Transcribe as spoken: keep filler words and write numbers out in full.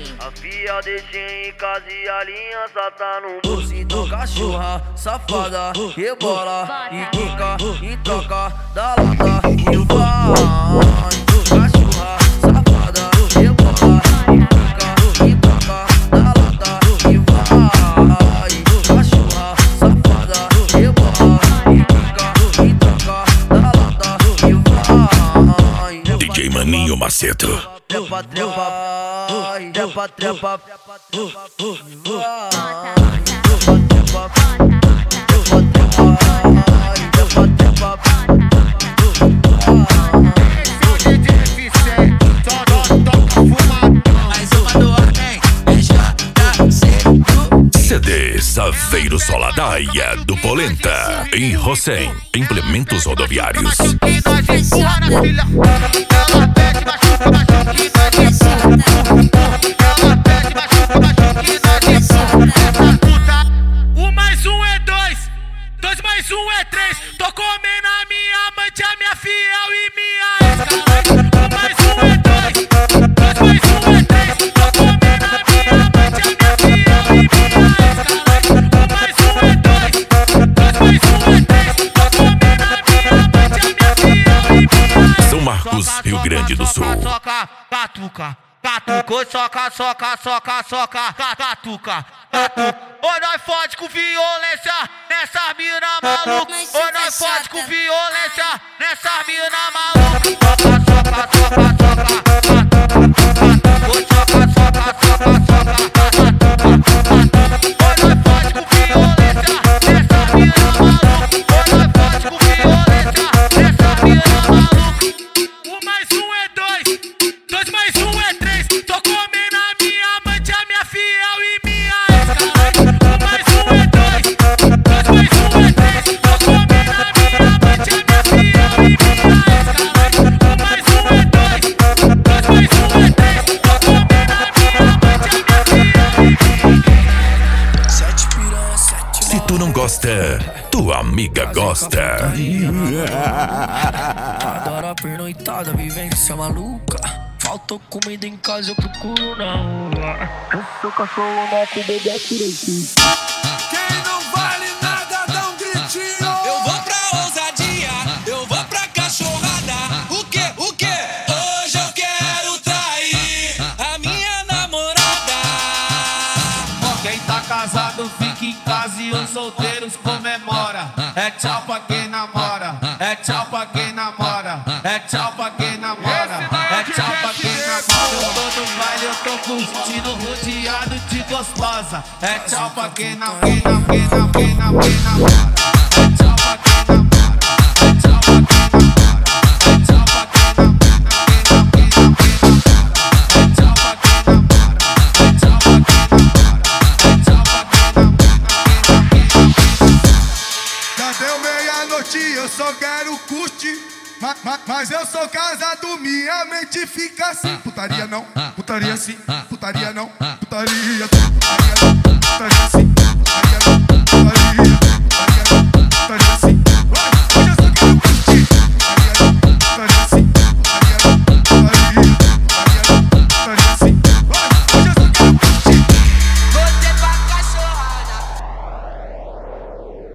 A fia deixei em casa e a aliança tá no bolso. Então cachorra, safada, rebola e quica e toca da lata e vai. Cachorra, safada, rebola e quica e toca da lata e vai. Cachorra, safada, rebola e quica e toca da lata e vai. D J Maninho Macedo. Trepa, trepa, trepa, trepa, trepa, C D Saveiro Soladaia do Polenta em Rossem, implementos rodoviários. Um mais um é dois, dois mais um é três. Tô comendo a minha amante, a minha fiel e minha ex-galera. Um mais um é dois, dois mais um é três. Tô comendo a minha amante, a minha fiel e minha ex-galera. Um mais um é dois, dois mais um é três. Tô comendo a minha amante, a minha fiel e minha ex. São Marcos, Rio Grande do Sul. Soca, catuca, catuca, soca, soca, soca, soca, catuca, catuca. Oi, nós fode com violência nessa mina maluca. Oi, nós fode com violência nessa mina maluca. Soca, soca, soca, soca, oi, soca, soca, soca, soca, oi, nós fode com violência nessa mina maluca. Oi, nós fode com violência nessa mina maluca. Um mais um é dois, dois mais um é três. Tô comendo a minha amante, a minha fiel e minha ex-galera. Um mais um é dois, dois mais um é três. Tô comendo a minha amante, a minha fiel e minha ex-galera. Um mais um é dois, dois mais um é três. Tô comendo a minha amante, a minha fiel e minha sete piranha, sete. Se tu não gosta, tua amiga gosta. Adoro pernoitada, vivência maluca. Faltou comida em casa, eu procuro na rua. Eu sou cachorro, neto, bebê, direitinho. Quem não vale nada, dá um gritinho. Eu vou pra ousadia, eu vou pra cachorrada. O que, o que? Hoje eu quero trair a minha namorada. Quem tá casado fica em casa e os solteiros comemora. É tchau pra quem namora, é tchau pra quem namora, é tchau pra quem namora, é tchau pra quem namora. Eu tô no baile, eu tô curtindo, rodeado de gostosa. É tchau pra quem não, quem não, quem não, quem não, quem namora. É tchau pra quem namora, é tchau pra quem namora, é tchau pra quem não, quem não, quem não, quem namora. É tchau pra quem namora, é tchau pra quem namora, é tchau pra quem não, quem não, quem namora. Já deu meia-noite, eu só quero curtir. Ma, ma, mas eu sou casado, minha mente fica assim. Putaria não, putaria sim, putaria não, putaria, putaria não, putaria sim, putaria